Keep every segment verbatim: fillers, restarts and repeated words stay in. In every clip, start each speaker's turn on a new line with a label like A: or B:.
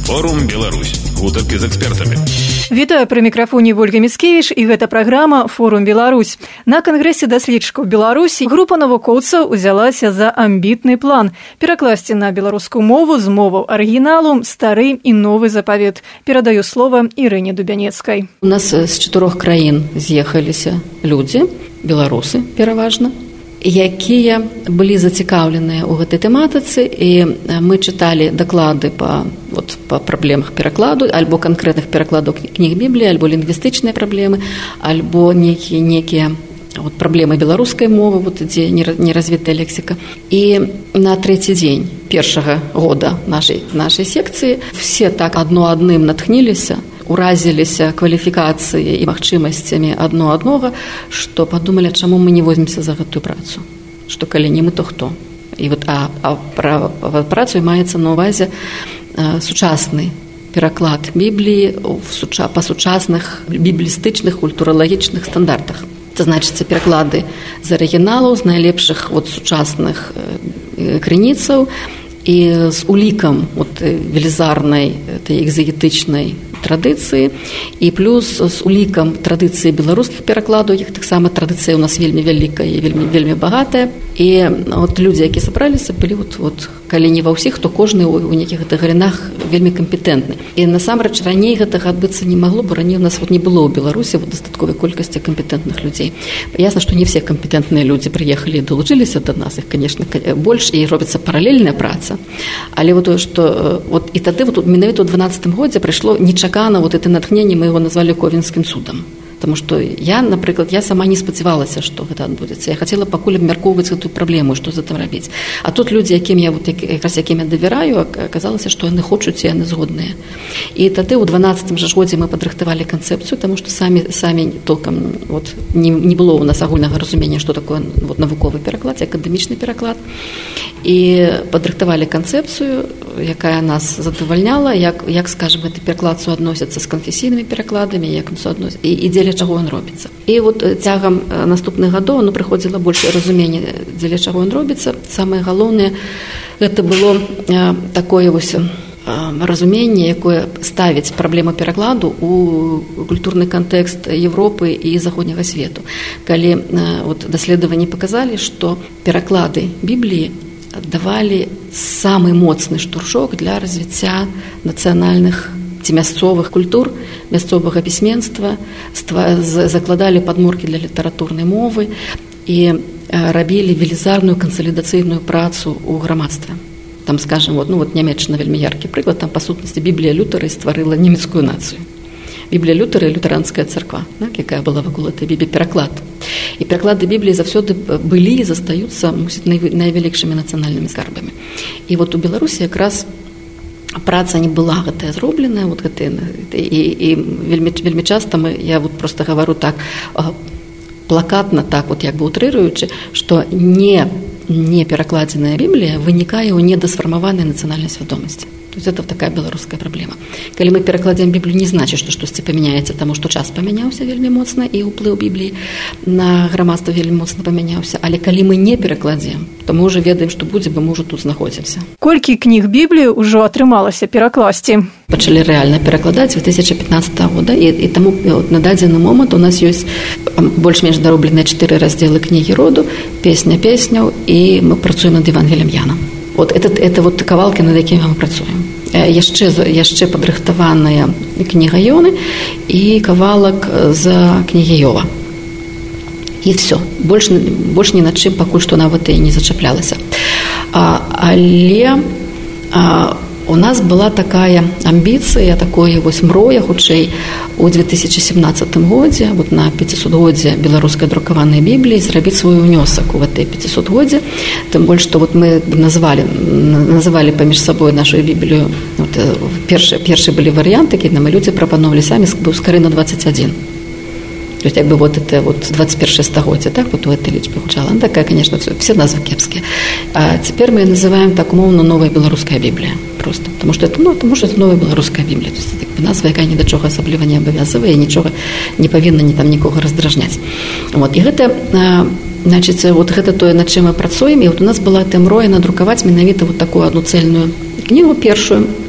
A: Форум Беларусь. Гутаркі з экспертамі.
B: Вітаю, пры мікрафоне Вольга Міцкевіч, і гэта праграма «Форум Беларусь». На Кангрэсе даследчыкаў Беларусі група навукоўцаў узялася за амбітны план перакласці на беларускую мову з моваў арыгіналу стары і новы запавет. Перадаю слова Ірэне Дубянецкай.
C: У нас з чатырох краін з'ехаліся людзі, беларусы пераважна, якія былі зацікаўленыя ў гэтай тэматыцы, і мы чыталі даклады па, вот, па праблемах перакладу, альбо канкрэтных перакладаў кніг Бібліі, альбо лінгвістычныя праблемы, альбо некія, некія вот, праблемы беларускай мовы, вот, дзе неразвітая лексіка. І на трэці дзень першага года нашай, нашай секцыі все так адно адным натхніліся, уразіліся кваліфікацыяй і магчымасцямі адно аднога, што падумалі, чаму мы не возьмемся за гэтую працу, што калі не мы, то хто. І вот, а, а пра, працу маецца на ўвазе а, сучасны пераклад Бібліі суча, па сучасных біблістычных культуралагічных стандартах. Це значыцца пераклады з арыгіналаў, з найлепшых вот, сучасных э, крыніцаў і з улікам вот, велізарнай экзаетычнай традыцыі, і плюс з улікам традыцыі беларускіх перакладаў, іх таксама традыцыя ў нас вельмі вялікая і вельмі, вельмі багатая. І от людзі, якія сабраліся, былі вот, вот, калі не ва ўсіх, то кожны ў нейкіх гэтых галінах вельмі кампетэнтны. І насамрэч раней гэтага адбыцца не магло, бо раней у нас вот не было ў Беларусі вот, дастатковай колькасці кампетэнтных людзей. Ясна, што не все кампетэнтныя людзі прыехалі і далучыліся да нас, іх, конечно, больш, і робіцца паралельная праца. Але вот, што, вот, і тады вот, менавіта ў дванаццатым годзе прыйшло нечакана вот это натхненне, мы его назвали ковенскім цудам. Потому что я, напрыклад, я сама не спадзявалася, што гэта адбудзецца. Я хацела пакуль абмяркоўваць гэтую праблему, што за там рабіць. А тут людзі, якім я вот, якраз якім я давяраю, аказалася, што яны хочуць і яны згодныя. І тады ў дванаццатым жа годзе мы падрыхтавалі канцэпцыю, таму што самі самі толкам вот, не, не было ў нас агульнага разумення, што такое вот, навуковы пераклад, акадэмічны пераклад. І падрыхтавалі канцэпцыю, якая нас задавальняла, як, як скажем, гэты пераклад суадносіцца з канфесійнымі перакладамі, як он суадносіцца, і, і дзеля чаго ён робіцца. І вот цягам наступных гадоў ну, прыходзіла большае разуменне, дзеля чаго ён робіцца. Самае галоўнае, гэта было э, такое вось, э, разуменне, якое ставіць праблему перакладу ў культурны кантэкст Европы і заходняга свету. Калі э, вот, даследаванні паказалі, што пераклады Бібліі давалі самы моцны штуршок для развіцця нацыянальных ці мясцовых культур, мясцовага пісьменства, закладалі падмуркі для літаратурнай мовы і рабілі велізарную кансалідацыйную працу ў грамадстве. Там, скажем, вот, ну, вот Нямецчына вельмі яркі прыклад, там, па сутнасці, Біблія Лютера стварыла нямецкую нацыю. Біблія Лютера і лютэранская царква, так, якая была вакол этой Бібліі, пераклад. І пераклады Бібліі заўсёды былі і застаюцца, мусіць, найвялікшымі нацыянальнымі скарбамі. І вот у Беларусі якраз праца не была гэтая зробленая, вот гэтая, і, і вельмі, вельмі часта мы, я вот просто говорю так, плакатна, так вот як бы утрыруючы, што не, не перакладзеная Біблія вынікае ў недасфармаванай нацыянальнай свядомасці. То есть это такая беларуская праблема. Калі мы перакладзем Біблію, не значыць, што штосьці памяняецца, таму што час памяняўся вельмі моцна і ўплыў Бібліі на грамадства вельмі моцна памяняўся. Але калі мы не перакладзем, то мы ўжо ведаем, што будзе, бо мы ўжо тут знаходзімся.
B: Колькі кніг Бібліі ўжо атрымалася перакласці?
C: Пачалі рэальна перакладаць две тысячи пятнадцатого года, і, і таму от, на дадзены момант у нас ёсць больш-менш даробленыя чатыры раздзелы кнігі роду, песня песняў, і мы працуем над Евангеліем Яна. Вот это, это вот кавалки, над якімі мы працуем. Яшчэ, яшчэ падрыхтаваная кніга Ёны і кавалак з кнігі Йова. І все. Больш, больш ні над чым пакуль што нават і не зачаплялася. А, але а, у нас была такая амбіцыя, такое вось мроя, хутчэй, у две тысячи семнадцатым годзе, вот на пяцісотгоддзе беларускай друкаванай Бібліі, зрабіць свой унёсак у гэтай пяцісотгоддзе. Тым больш, што вот мы назвалі, называлі паміж сабой нашу Біблію. Вот, першыя, першыя былі варыянты, які нам людзі прапановалі самі, быў скорей на двадцать один. То есть, как бы вот это вот двадцать первое стагоддзе, так, вот у этой лічбы гучала. Она такая, конечно, все, все назвы кепские. А теперь мы ее называем так умовно «Новая белорусская Библия». Просто. Потому что это, ну, потому что это новая белорусская Библия. То есть, это, как бы, назва, якая ні да чого асабліва не абавязывае, і нічога не павінна ні там нікога раздражняць. Вот. І гэта, а, значит, вот гэта тое, над чым мы працуем. І вот у нас была эта мроя надрукаваць менавіта вот такую одну цельную книгу першую.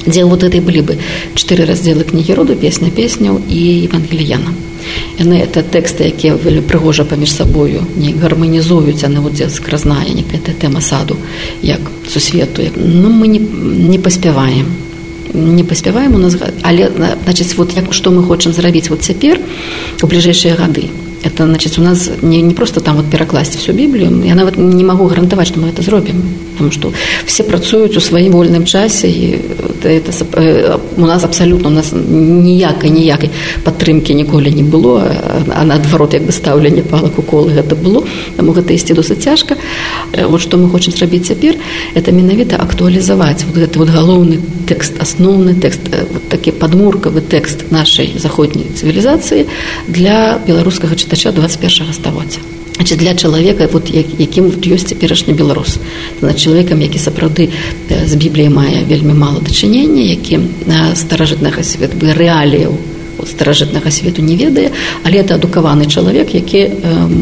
C: дзе вот этой былі бы чатыры раздзелы кнігі роду, песня песняў і Евангеліяна. Яны это тэксты, якія вельмі прыгожа паміж сабою не гарманізуюць, яны вот дзе скразная некая тэма саду, як сусвету. Ну, мы не, не паспяваем. Не паспяваем у нас, але, значыць, вот як, што мы хочам зрабіць вот цяпер у бліжэйшыя гады. Это, значит, у нас не, не просто там вот перакласть всю Библию. Я нават не могу гарантаваць, что мы это зробім, потому что все працуюць у сваім вольным часе, і это, у нас абсолютно у нас ніякай ніякай падтрымкі ніколі не было, а наадварот, як бы стаўленне палак у колы гэта было, таму гэта ісці досыць цяжка. Вот што мы хочам зрабіць цяпер, это менавіта актуалізаваць вот гэты вот галоўны тэкст, асноўны тэкст, вот такі падмуркавы тэкст нашай заходняй цывілізацыі для беларускага чытача двадцать першага стагоддзя. Значит, для чалавека, вот, якім вот ёсць цяперашні беларус, значит, чалавекам, які сапраўды з Бібліяй мае вельмі мала дачынення, які старажытнага свету, рэаліяў старажытнага свету не ведае, але это адукаваны чалавек, які,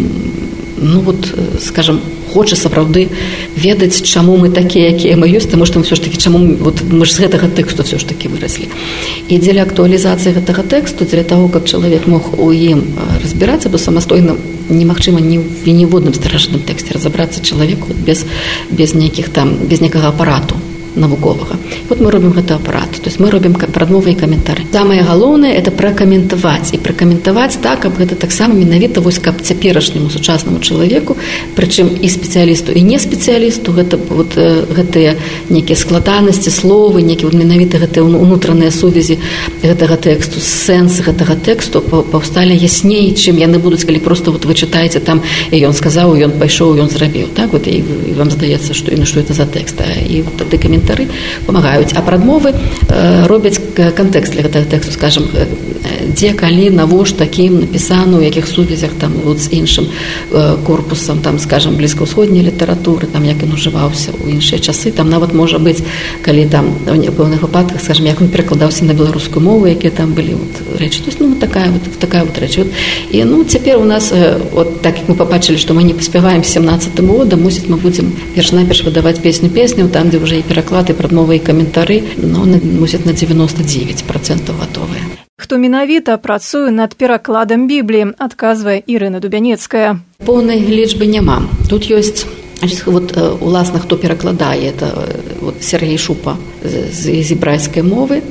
C: ну вот, скажем, хоча сапраўды ведаць, чаму мы такія, якія мы ёсць, таму што мы все ж таки, чаму вот, мы ж з гэтага тэксту все ж таки выраслі. І дзеля актуалізацыі гэтага тэксту, дзеля таго, каб чалавек мог у ім разбірацца, бо самастойна немагчыма ні в ніводным старажытным тэксце разабрацца чалавеку без, без нейкіх там, без некага апарату навуковага. Вот мы робім гэты апарат, то есть мы робім прадмовы і каментары. Самае галоўнае это пракаментаваць, і пракаментаваць так, каб гэта таксама менавіта вось каб цяперашняму сучаснаму чалавеку, прычым і спецыялісту, і не спецыялісту, гэта вот гэтыя нейкія складанасці, словы, нейкія вот менавіта гэтыя унутраныя сувязі гэтага тэксту, сэнс гэтага тэксту паўсталі ясней, чым яны будуць, калі просто вот вы чытаеце там, і ён сказаў, ён пайшоў, ён зрабіў, так вот, і, і вам здаецца, што і што это за тэкст, і вот тады каментары памагаюць, а прадмовы э, робяць кантэкст для гэтага тэксту, скажем, дзе, калі, навошта, кім напісана, у якіх сувязях там вот, з іншым э, корпусам, там, скажем, блізкаўсходняй літаратуры, там, як ён ужываўся ў іншыя часы, там нават можа быць, калі там у пэўных выпадках, скажем, як ён перакладаўся на беларускую мову, якія там былі вот, рэчы. То есть, ну, такая вот, такая вот рэч. Вот. І, ну, цяпер у нас, э, вот, так як мы пабачылі, што мы не паспяваем з сямнаццатым годам, мусіць, мы будзем перш-наперш выдаваць песню-песню, там, дзе ўжо і пераклад, і прадмовы, і каментары, ну, мусіць, на девяносто девять процентов гатовыя.
B: Хто менавіта працуе над перакладам Бібліі, адказвае Ірына Дубянецкая.
C: Поўнай лічбы няма. Тут ёсць, вот, уласна, хто перакладае, это вот, Сергей Шупа з, з ібрайскай мовы,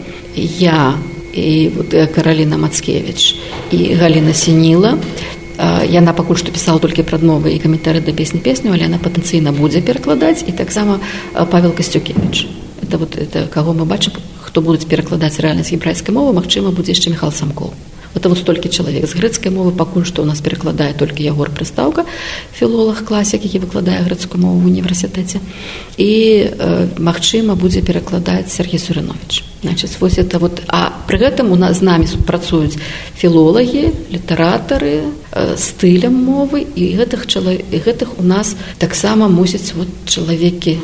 C: я і вот, Караліна Мацкевіч і Галіна Сініла. Яна пакуль што пісала толькі прадмовы і каментары да песні песню, але яна патэнцыйна будзе перакладаць, і таксама Павел Касцюкевіч. Это вот это каго мы бачым, хто будуць перакладаць рэальна з гебрайскай мовы, магчыма, будзе яшчэ Міхал Самкоў. Это вот столькі чалавек. З грэцкай мовы пакуль што ў нас перакладае толькі Ягор Прыстаўка, філолог, класік, які выкладае грэцкую мову ў універсітэце. І, э, магчыма, будзе перакладаць Сергей Сурыновіч. Значит, вось это вот, а пры гэтым у нас з намі працуюць філолагі, літаратары, э, стылем мовы, і гэтых, чалав... і гэтых у нас таксама мусяць вот, чалавекі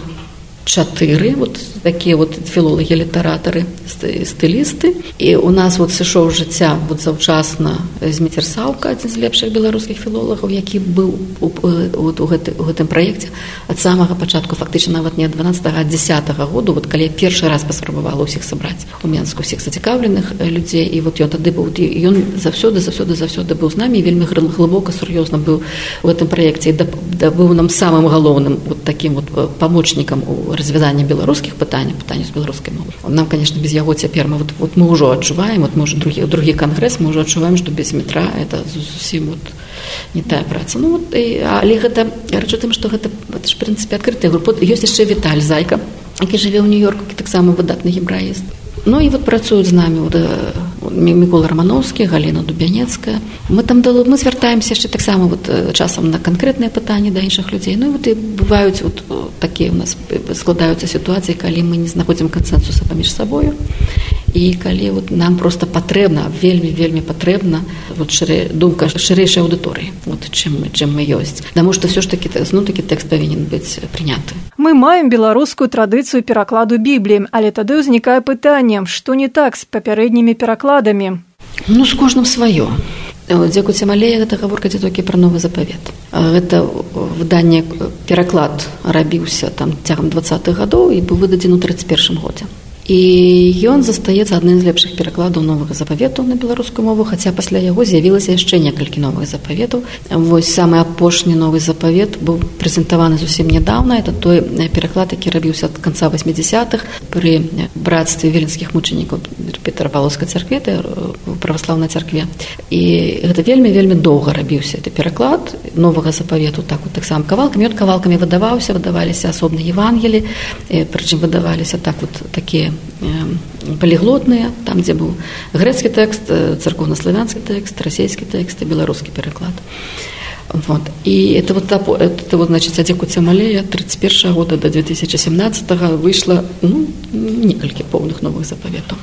C: чатыры, вот такія вот філолагі, літаратары, стылісты. І у нас вот сышоў жыцця вот заўчасна Зміцер Саўка, адзін з лепшых беларускіх філолагаў, які быў у, вот, у, гэты, у гэтым праекце ад самага пачатку, фактычна нават не ад дванаццатага, а дзесятага году, вот калі я першы раз паспрабавала ўсіх сабраць у Менску, ўсіх зацікаўленых людзей, і вот ён тады быў, ён заўсёды, заўсёды, заўсёды быў з намі, і вельмі глыбока, сур'ёзна быў у гэтым праекце, і да, да быў нам самым галоўным вот таким вот памочнікам у развязання беларускіх пытанняў, пытанняў з беларускай мовы. Нам, конечно, без яго цяпер мы вот, вот мы ўжо адчуваем, вот мы ўжо другі, другі кангрэс, мы ўжо адчуваем, што без метра это зусім вот не тая праца. Ну вот, і, але гэта рэч у тым, што гэта, гэта ж, в прынцыпе, адкрытая група. Ёсць яшчэ Віталь Зайка, які жыве ў Нью-Йорку, які таксама выдатны гебраіст. Ну і вот працуюць з намі вот, Мікола Рамановскі, Галіна Дубянецкая. Мы там мы звяртаемся яшчэ таксама вот, часам на канкрэтныя пытанні да іншых людзей. Ну і вот і бываюць вот, такія у нас складаюцца сітуацыі, калі мы не знаходзім кансэнсуса паміж сабою. І калі вот, нам просто патрэбна, вельмі, вельмі патрэбна вот, шырэ, думка шырэйшай аўдыторыі, вот, чым, мы, чым мы ёсць. Таму што ўсё ж такі, ну, такі тэкст павінен быць прыняты.
B: Мы маем беларускую традыцыю перакладу Бібліі, але тады ўзнікае пытанне, што не так з папярэднімі перакладамі?
C: Ну, з кожным сваё. Дзякуй Цямалея, гэта гаворка ідзе толькі пра новы запавет. Гэта выданне, пераклад рабіўся там цягам дваццатых гадоў і быў выдадзены ў трыццаць першым годзе. І ён застаецца адным з лепшых перакладаў новага запавету на беларускую мову, хаця пасля яго з'явілася яшчэ некалькі новых запаветаў. Вось самы апошні новы запавет быў прэзентаваны зусім нядаўна. Это той пераклад, які рабіўся ад канца восьмідзясятых пры брацтве віленскіх мучанікаў Петропавлаўскай царкве, праваслаўнай царкве. І гэта вельмі-вельмі доўга рабіўся гэты пераклад новага запавету, так вот таксама кавалкамі. Ён кавалкамі выдаваўся, выдаваліся асобныя евангелі, прычым выдаваліся так вот такія паліглотныя, там, дзе быў грэцкі тэкст, царкоўна-славянскі тэкст, расійскі тэкст і беларускі пераклад. Вот. І это вот, это вот, значит, адзекуця Малея тридцать первого года до две тысячи семнадцатого выйшла, ну, некалькі поўных новых запаветаў.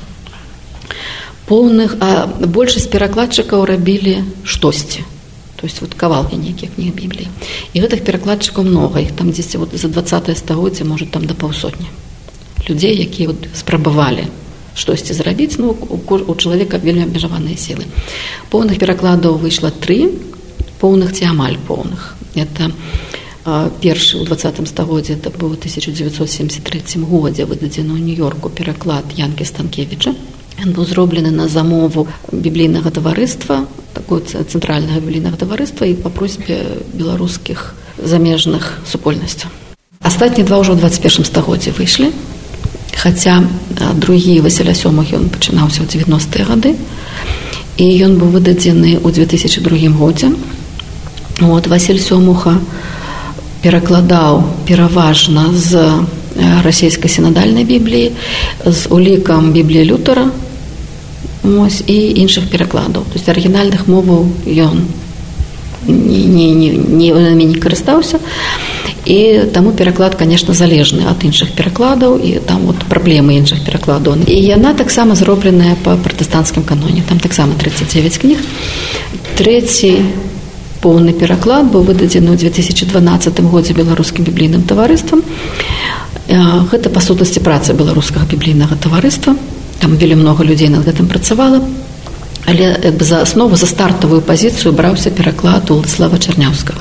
C: Поўных, а большасць перакладчыкаў рабілі штосьці. То есть вот кавалкі нейкія кніг Бібліі. І гэтых перакладчыкаў многа, іх там дзесьці вот за двадцатае стагоддзе, можа, там да паўсотні. Людзей, якія вот спрабавалі штосьці зрабіць, ну, у, у чалавека вельмі абмежаваныя сілы. Поўных перакладаў выйшла тры, поўных ці амаль поўных. Это а, першы ў двадцатым стагоддзе, это быў у тысяча девятьсот семьдесят третьем годзе выдадзены ў Нью-Йорку пераклад Янкі Станкевіча. Ён быў зроблены на замову біблійнага таварыства, такое цэнтральнага біблійнага таварыства і па просьбе беларускіх замежных супольнасцяў. Астатнія два ўжо ў двадцать первым стагоддзе выйшлі. Хаця другі Васіля Сёмага ён пачынаўся ў девяностыя гады, і ён быў выдадзены ў две тысячи другім годзе. Вот, Васіль Сёмага перакладаў пераважна з расійскай сінадальнай Бібліі, з улікам Бібліі Лютера, ось, і іншых перакладаў. То есть арыгінальных моваў ён не, не, не, не, не карыстаўся. І таму пераклад, конечно, залежны ад іншых перакладаў, і там вот праблемы іншых перакладаў. І яна таксама зробленая па пратэстанцкім каноне. Там таксама тридцать девять кніг. Трэці поўны пераклад быў выдадзены ў две тысячи дванаццатым годзе беларускім біблійным таварыствам. Гэта па сутнасці праца беларускага біблійнага таварыства. Там вельмі многа людзей над гэтым працавала. Але як бы за аснову, за стартавую пазіцыю браўся пераклад Уладзіслава Чарняўскага.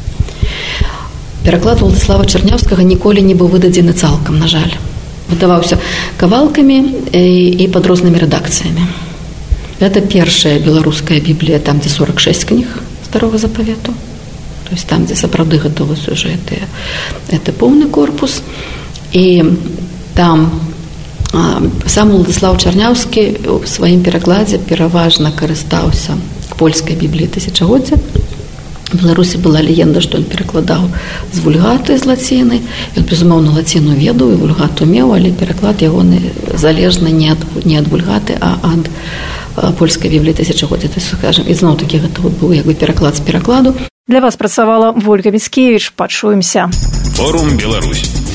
C: Пераклад Уладзіслава Чарняўскага ніколі не быў выдадзены цалкам, на жаль. Выдаваўся кавалкамі і пад рознымі рэдакцыямі. Гэта першая беларуская Біблія, там, дзе сорок шесть кніг старога запавету. То есть там, дзе сапраўды гатовы сюжэты. Это поўны корпус. І там а, сам Уладзіслаў Чарняўскі у сваім перакладзе пераважна карыстаўся польскай Бібліяй тысячагоддзя. В Беларусі была легенда, што ён перакладаў з вульгаты, з лаціны. Ён, безумоўна, лаціну ведаў і вульгату меў, але пераклад ягоны залежны не ад, не ад вульгаты, а ад а, польскай Бібліі тысячагоддзя. То есть, скажем, і зноў такі гэта вот быў як бы пераклад з перакладу.
B: Для вас працавала Вольга Міцкевіч. Пачуемся.
A: Форум Беларусь.